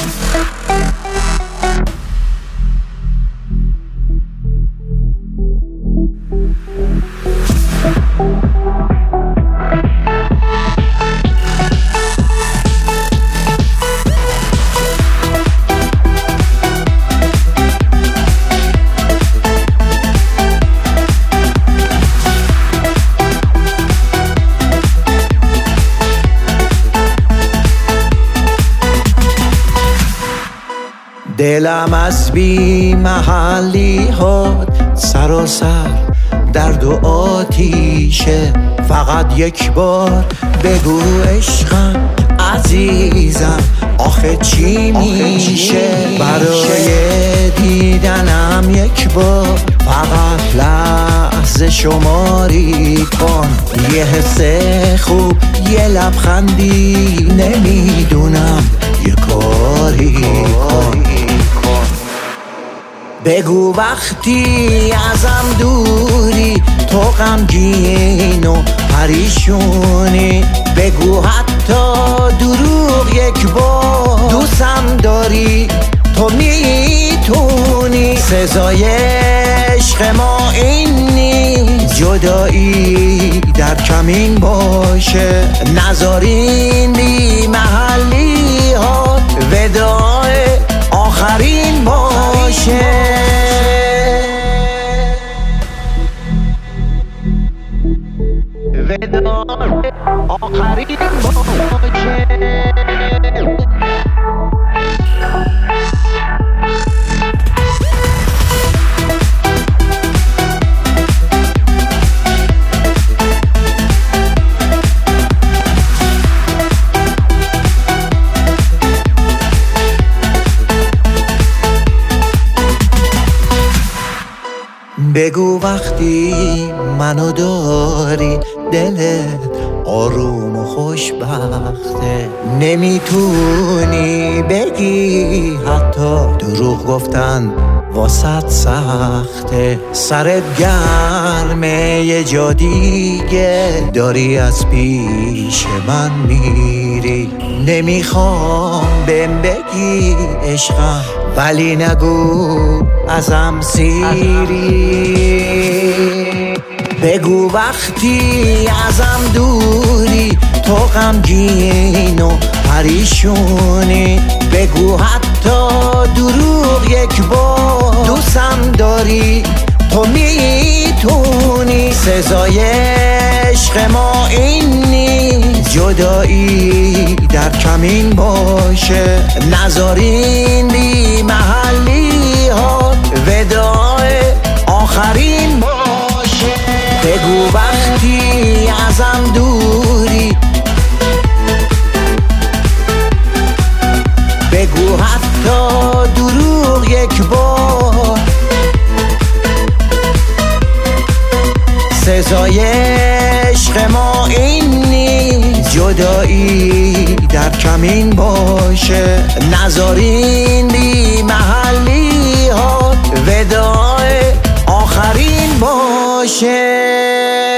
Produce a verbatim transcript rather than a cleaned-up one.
دلم از بی محلی هات سراسر درد و آتیشه. فقط یک بار بگو عشقم عزیزم آخه چی میشه؟ برای دیدنم یک بار فقط لحظه شماری کن. یه حس خوب یه لبخندی نمیدونم یه کاری کن. بگو وقتی ازم دوری تو غمگین و پریشونی. بگو حتی دروغ یک بار دوستم داری تو میتونی. سزای عشق ما این نیست جدایی در کمین باشه. نذارین بی محلی ها وداع آخرین باشه. وداع آخرین باشه. بگو وقتی منو داری دلت آروم و خوشبخته. نمیتونی بگی حتی دروغ گفتن واسط سخته. سرت گرمه یه جا دیگه داری از پیش من میری. نمیخوام بهم بگی عشقم ولی نگو ازم سیری. بگو وقتی ازم دوری تو غمگین و پریشونی. بگو حتی دروغ یک بار دوستم داری تو میتونی. سزای عشق ما این نیست جدایی در کمین باشه. نذارین بی محلی ها وداع آخرین باشه. بگو وقتی ازم دوری بگو حتی دروغ یک بار. سزای عشق ما این نیست جدایی در کمین باشه. نذارین بی محلی ها وداع آخرین باشه.